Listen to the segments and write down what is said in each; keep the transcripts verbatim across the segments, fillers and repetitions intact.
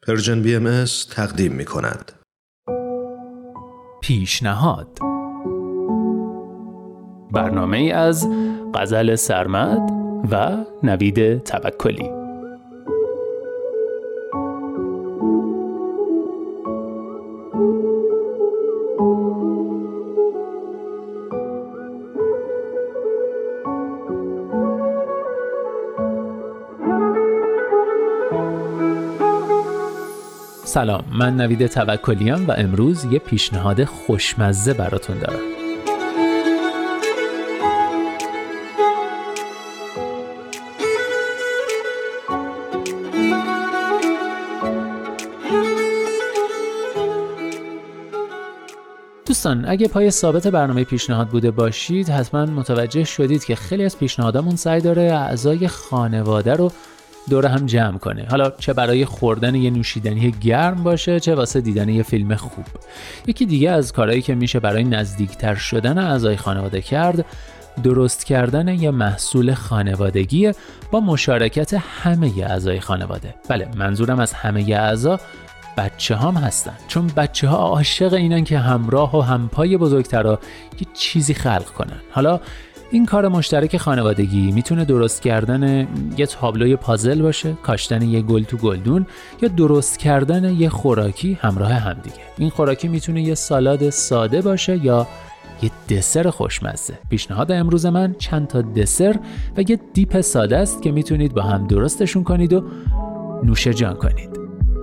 پرژن بی ام اس تقدیم می کند. پیشنهاد، برنامه ای از غزل سرمد و نوید توکلی. سلام، من نوید توکلیم و امروز یه پیشنهاد خوشمزه براتون دارم. دوستان، اگه پای ثابت برنامه پیشنهاد بوده باشید حتما متوجه شدید که خیلی از پیشنهادامون سعی داره اعضای خانواده رو دور هم جمع کنه، حالا چه برای خوردن یه نوشیدنی گرم باشه چه واسه دیدن یه فیلم خوب. یکی دیگه از کارهایی که میشه برای نزدیکتر شدن اعضای خانواده کرد، درست کردن یه محصول خانوادگی با مشارکت همه اعضای خانواده. بله، منظورم از همه اعضا بچه هم هستن، چون بچه ها عاشق اینن که همراه و همپای بزرگترها یه چیزی خلق کنن. حالا این کار مشترک خانوادگی میتونه درست کردن یه تابلوی پازل باشه، کاشتن یه گل تو گلدون، یا درست کردن یه خوراکی همراه همدیگه. این خوراکی میتونه یه سالاد ساده باشه یا یه دسر خوشمزه. پیشنهاد امروز من چند تا دسر و یه دیپ ساده است که میتونید با هم درستشون کنید و نوش جان کنید.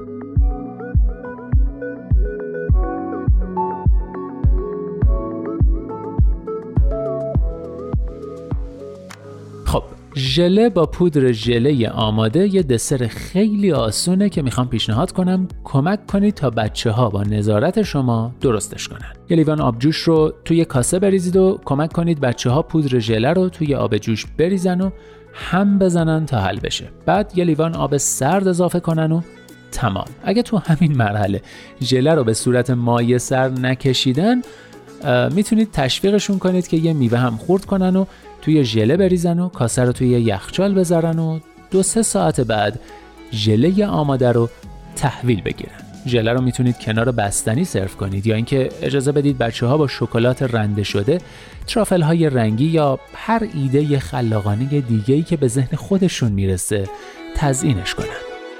خب، ژله با پودر ژله آماده یه دسر خیلی آسونه که میخوام پیشنهاد کنم کمک کنید تا بچه ها با نظارت شما درستش کنن. یه لیوان آب جوش رو توی کاسه بریزید و کمک کنید بچه ها پودر ژله رو توی آب جوش بریزن و هم بزنن تا حل بشه. بعد یه لیوان آب سرد اضافه کنن و تمام. اگه تو همین مرحله ژله رو به صورت مایع سر نکشیدن، میتونید تشویقشون کنید که یه میوه هم خورد کنن و توی ژله بریزن و کاسه رو توی یخچال بذارن و دو سه ساعت بعد ژله آماده رو تحویل بگیرن. ژله رو میتونید کنار بستنی سرو کنید یا اینکه اجازه بدید بچه‌ها با شکلات رنده شده، ترافل های رنگی یا هر ایده خلاقانه دیگه‌ای که به ذهن خودشون میرسه تزیینش کنن.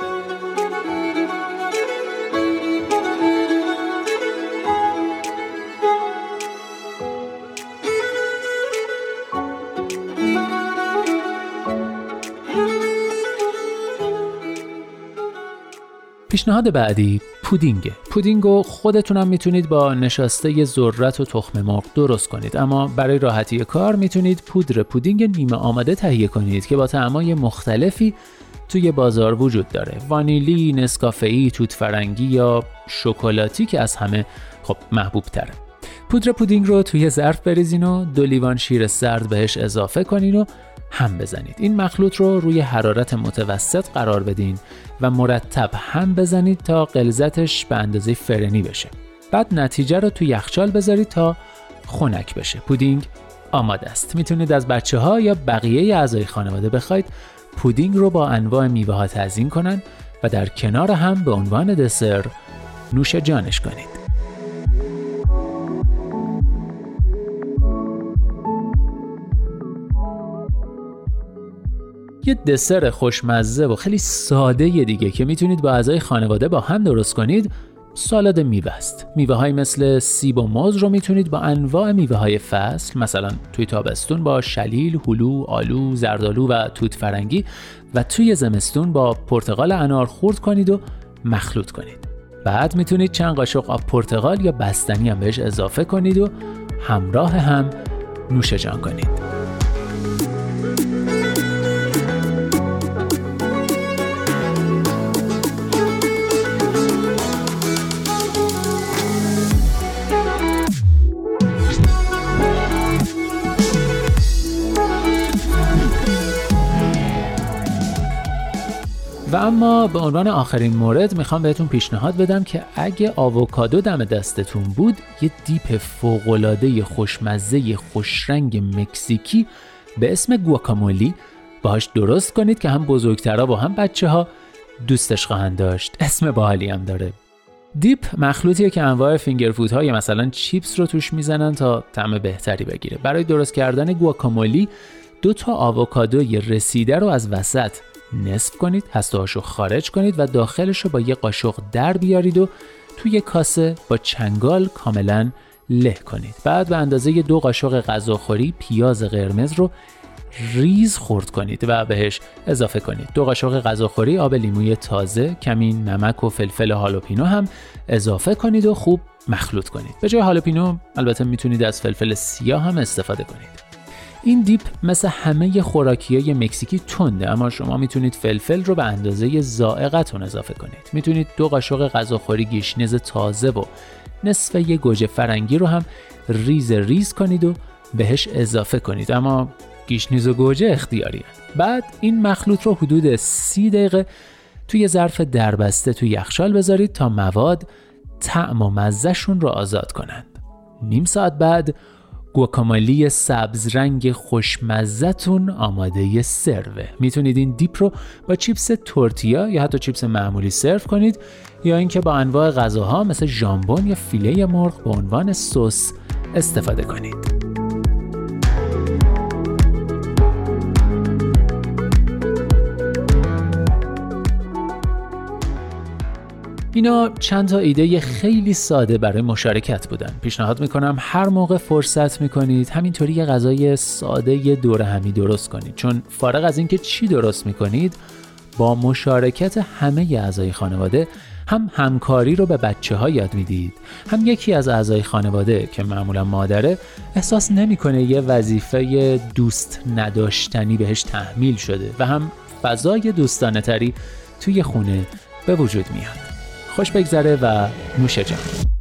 پیشنهاد بعدی پودینگه. پودینگو خودتونم میتونید با نشاسته ذرت و تخم مرغ درست کنید، اما برای راحتی کار میتونید پودر پودینگ نیمه آماده تهیه کنید که با طعمای مختلفی توی بازار وجود داره. وانیلی، نسکافه‌ای، توت فرنگی یا شکلاتی که از همه خب محبوب تره. پودر پودینگ رو توی ظرف بریزین و دو لیوان شیر سرد بهش اضافه کنین و هم بزنید. این مخلوط رو روی حرارت متوسط قرار بدین و مرتب هم بزنید تا غلظتش به اندازه فرنی بشه. بعد نتیجه رو توی یخچال بذارید تا خنک بشه. پودینگ آماده است. میتونید از بچه‌ها یا بقیه اعضای خانواده بخواید پودینگ رو با انواع میوه‌ها تزیین کنن و در کنار هم به عنوان دسر نوش جانش کنید. یه دسر خوشمزه و خیلی ساده یه دیگه که میتونید با اعضای خانواده با هم درست کنید، سالاد میوه است. میوه های مثل سیب و موز رو میتونید با انواع میوه های فصل، مثلا توی تابستون با شلیل، هلو، آلو، زردآلو و توت فرنگی، و توی زمستون با پرتقال انار خرد کنید و مخلوط کنید. بعد میتونید چند قاشق آب پرتقال یا بستنی هم بهش اضافه کنید و همراه هم نوش جان کنید. و اما به عنوان آخرین مورد میخوام بهتون پیشنهاد بدم که اگه آووکادو دم دستتون بود، یه دیپ فوق‌العاده خوشمزه خوشرنگ مکزیکی به اسم گواکامولی باهاش درست کنید که هم بزرگترها و هم بچه‌ها دوستش خواهند داشت. اسم باحالی هم داره. دیپ مخلوطیه که انواع فینگرفودهای مثلا چیپس رو توش میزنن تا طعم بهتری بگیره. برای درست کردن گواکامولی دو تا آووکادوی رسیده رو از وسط نصف کنید، هسته‌هاشو خارج کنید و داخلش رو با یه قاشق در بیارید و توی کاسه با چنگال کاملا له کنید. بعد به اندازه دو قاشق غذاخوری پیاز قرمز رو ریز خرد کنید و بهش اضافه کنید. دو قاشق غذاخوری آب لیموی تازه، کمی نمک و فلفل هالوپینو هم اضافه کنید و خوب مخلوط کنید. به جای هالوپینو البته میتونید از فلفل سیاه هم استفاده کنید. این دیپ مثل همه خوراکیای مکزیکی تنده، اما شما میتونید فلفل رو به اندازه ذائقتون اضافه کنید. میتونید دو قاشق غذاخوری گیشنیز تازه و نصف یه گوجه فرنگی رو هم ریز ریز کنید و بهش اضافه کنید، اما گیشنیز و گوجه اختیاری هست. بعد این مخلوط رو حدود سی دقیقه توی ظرف دربسته توی یخچال بذارید تا مواد طعم و مزه‌شون رو آزاد کنند. نیم ساعت بعد گواکامولی سبز رنگ خوشمزه‌تون آماده سروه. میتونید این دیپ رو با چیپس تورتیا یا حتی چیپس معمولی سرو کنید یا اینکه با انواع غذاها مثل ژامبون یا فیله مرغ به عنوان سس استفاده کنید. اینا چند تا ایده خیلی ساده برای مشارکت بودن. پیشنهاد میکنم هر موقع فرصت میکنید همینطوری یه غذای ساده دور همی درست کنید، چون فارغ از اینکه چی درست میکنید با مشارکت همه اعضای خانواده هم همکاری رو به بچه ها یاد میدید، هم یکی از اعضای خانواده که معمولا مادره احساس نمیکنه یه وظیفه دوست نداشتنی بهش تحمیل شده و هم فضای دوستانه تری توی خونه به وجود میاد. خوش بگذره و نوش جان.